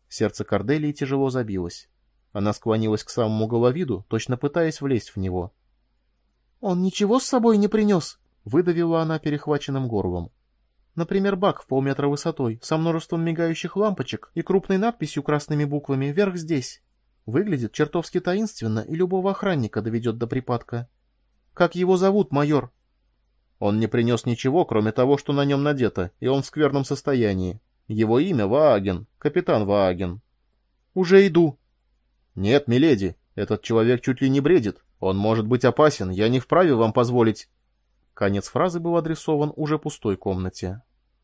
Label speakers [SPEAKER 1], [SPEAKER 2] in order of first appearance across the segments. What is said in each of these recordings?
[SPEAKER 1] Сердце Корделии тяжело забилось. Она склонилась к самому головиду, точно пытаясь влезть в него. «Он ничего с собой не принес?» — выдавила она перехваченным горлом. «Например, бак в полметра высотой, со множеством мигающих лампочек и крупной надписью красными буквами «Вверх здесь». Выглядит чертовски таинственно и любого охранника доведет до припадка. Как его зовут, майор?» «Он не принес ничего, кроме того, что на нем надето, и он в скверном состоянии. Его имя Вааген, капитан Вааген». «Уже иду». «Нет, миледи, этот человек чуть ли не бредит. Он может быть опасен, я не вправе вам позволить...» Конец фразы был адресован уже пустой комнате.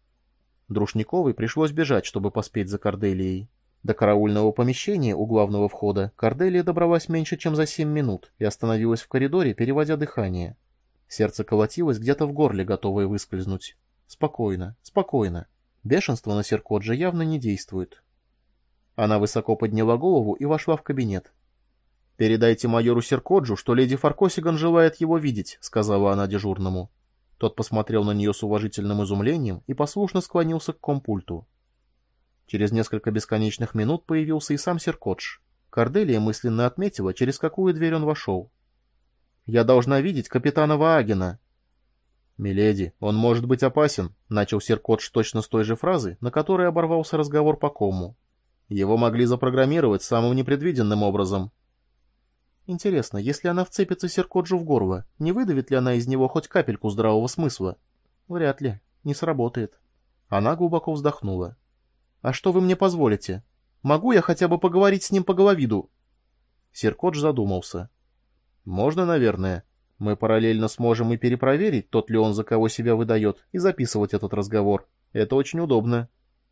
[SPEAKER 1] Друшниковой пришлось бежать, чтобы поспеть за Корделией. До караульного помещения у главного входа Корделия добралась меньше, чем за 7 минут и остановилась в коридоре, переводя дыхание. Сердце колотилось где-то в горле, готовое выскользнуть. Спокойно, спокойно. Бешенство на Серкодже явно не действует. Она высоко подняла голову и вошла в кабинет. «Передайте майору Серкоджу, что леди Фаркосиган желает его видеть», — сказала она дежурному. Тот посмотрел на нее с уважительным изумлением и послушно склонился к компульту. Через несколько бесконечных минут появился и сам Серкодж. Корделия мысленно отметила, через какую дверь он вошел. «Я должна видеть капитана Ваагена». «Миледи, он может быть опасен», — начал Серкодж точно с той же фразы, на которой оборвался разговор по кому. «Его могли запрограммировать самым непредвиденным образом». Интересно, если она вцепится Серкоджу в горло, не выдавит ли она из него хоть капельку здравого смысла? Вряд ли. Не сработает. Она глубоко вздохнула. «А что вы мне позволите? Могу я хотя бы поговорить с ним по головиду?» Серкодж задумался. «Можно, наверное. Мы параллельно сможем и перепроверить, тот ли он, за кого себя выдает, и записывать этот разговор. Это очень удобно».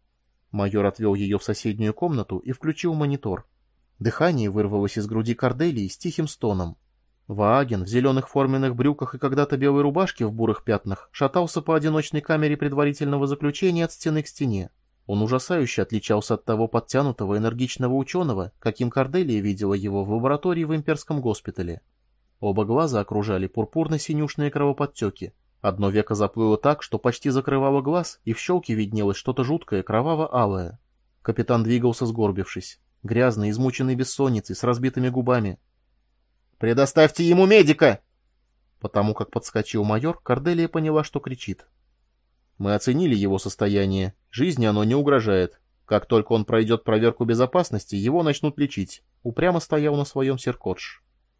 [SPEAKER 1] Майор отвел ее в соседнюю комнату и включил монитор. Дыхание вырвалось из груди Корделии с тихим стоном. Вааген в зеленых форменных брюках и когда-то белой рубашке в бурых пятнах шатался по одиночной камере предварительного заключения от стены к стене. Он ужасающе отличался от того подтянутого энергичного ученого, каким Корделия видела его в лаборатории в имперском госпитале. Оба глаза окружали пурпурно-синюшные кровоподтеки. Одно веко заплыло так, что почти закрывало глаз, и в щелке виднелось что-то жуткое, кроваво-алое. Капитан двигался, сгорбившись. Грязный, измученный бессонницей, с разбитыми губами. «Предоставьте ему медика!» Потому как подскочил майор, Корделия поняла, что кричит. «Мы оценили его состояние. Жизни оно не угрожает. Как только он пройдет проверку безопасности, его начнут лечить». Упрямо стоял на своем Серкодж.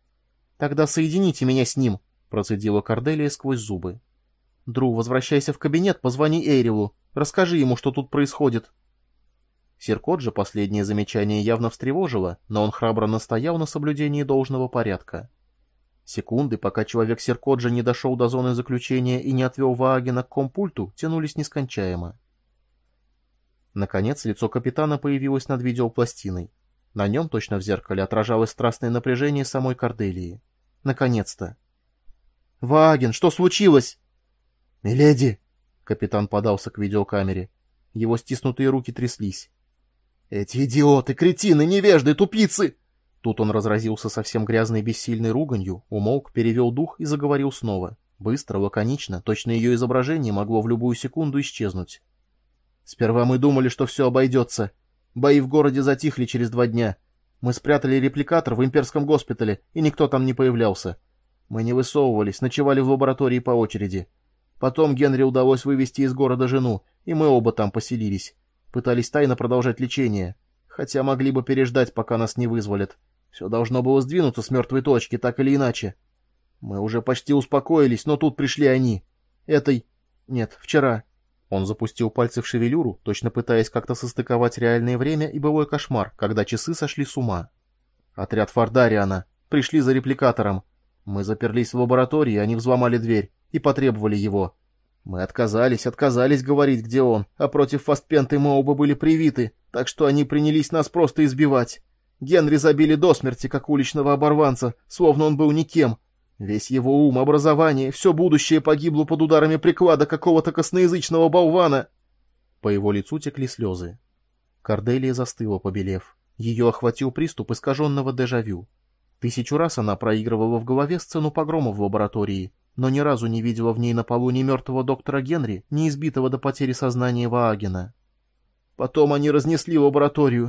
[SPEAKER 1] «Тогда соедините меня с ним», — процедила Корделия сквозь зубы. «Дру, возвращайся в кабинет, позвони Эйрилу. Расскажи ему, что тут происходит». Серкоджа последнее замечание явно встревожило, но он храбро настоял на соблюдении должного порядка. Секунды, пока человек Серкоджа не дошел до зоны заключения и не отвел Ваагена к компульту, тянулись нескончаемо. Наконец, лицо капитана появилось над видеопластиной. На нем, точно в зеркале, отражалось страстное напряжение самой Корделии. Наконец-то. «Вааген, что случилось?» «Миледи!» — капитан подался к видеокамере. Его стиснутые руки тряслись. «Эти идиоты, кретины, невежды, тупицы!» Тут он разразился совсем грязной бессильной руганью, умолк, перевел дух и заговорил снова. Быстро, лаконично, точно ее изображение могло в любую секунду исчезнуть. «Сперва мы думали, что все обойдется. Бои в городе затихли через 2 дня. Мы спрятали репликатор в имперском госпитале, и никто там не появлялся. Мы не высовывались, ночевали в лаборатории по очереди. Потом Генри удалось вывести из города жену, и мы оба там поселились. Пытались тайно продолжать лечение, хотя могли бы переждать, пока нас не вызволят. Все должно было сдвинуться с мертвой точки, так или иначе. Мы уже почти успокоились, но тут пришли они. Нет, вчера». Он запустил пальцы в шевелюру, точно пытаясь как-то состыковать реальное время и былой кошмар, когда часы сошли с ума. «Отряд Фардариана. Пришли за репликатором. Мы заперлись в лаборатории, они взломали дверь и потребовали его. Мы отказались говорить, где он, а против Фастпенты мы оба были привиты, так что они принялись нас просто избивать. Генри забили до смерти, как уличного оборванца, словно он был никем. Весь его ум, образование, все будущее погибло под ударами приклада какого-то косноязычного болвана». По его лицу текли слезы. Корделия застыла, побелев. Ее охватил приступ искаженного дежавю. 1000 раз она проигрывала в голове сцену погрома в лаборатории, но ни разу не видела в ней на полу ни мертвого доктора Генри, ни избитого до потери сознания Ваагена. «Потом они разнесли лабораторию.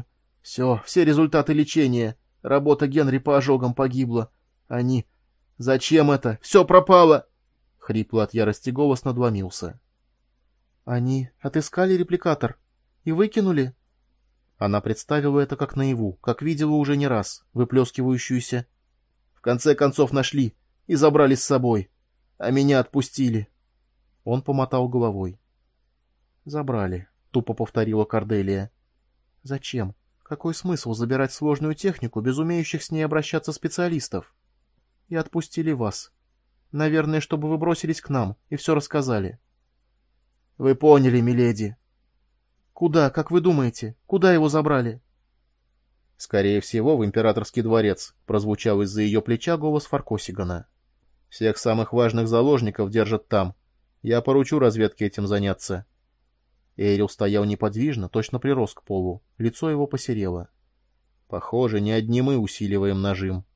[SPEAKER 1] Все результаты лечения. Работа Генри по ожогам погибла. Они... Зачем это? Все пропало!» Хрипло от ярости голос надломился. «Они отыскали репликатор и выкинули?» Она представила это как наяву, как видела уже не раз, выплескивающуюся. «В конце концов нашли и забрали с собой, а меня отпустили». Он помотал головой. «Забрали», — тупо повторила Корделия. «Зачем? Какой смысл забирать сложную технику без умеющих с ней обращаться специалистов? И отпустили вас. Наверное, чтобы вы бросились к нам и все рассказали». «Вы поняли, миледи». «Куда, как вы думаете? Куда его забрали?» «Скорее всего, в императорский дворец», — прозвучал из-за ее плеча голос Фаркосигана. «Всех самых важных заложников держат там. Я поручу разведке этим заняться». Эйрил стоял неподвижно, точно прирос к полу. Лицо его посерело. «Похоже, не одни мы усиливаем нажим»,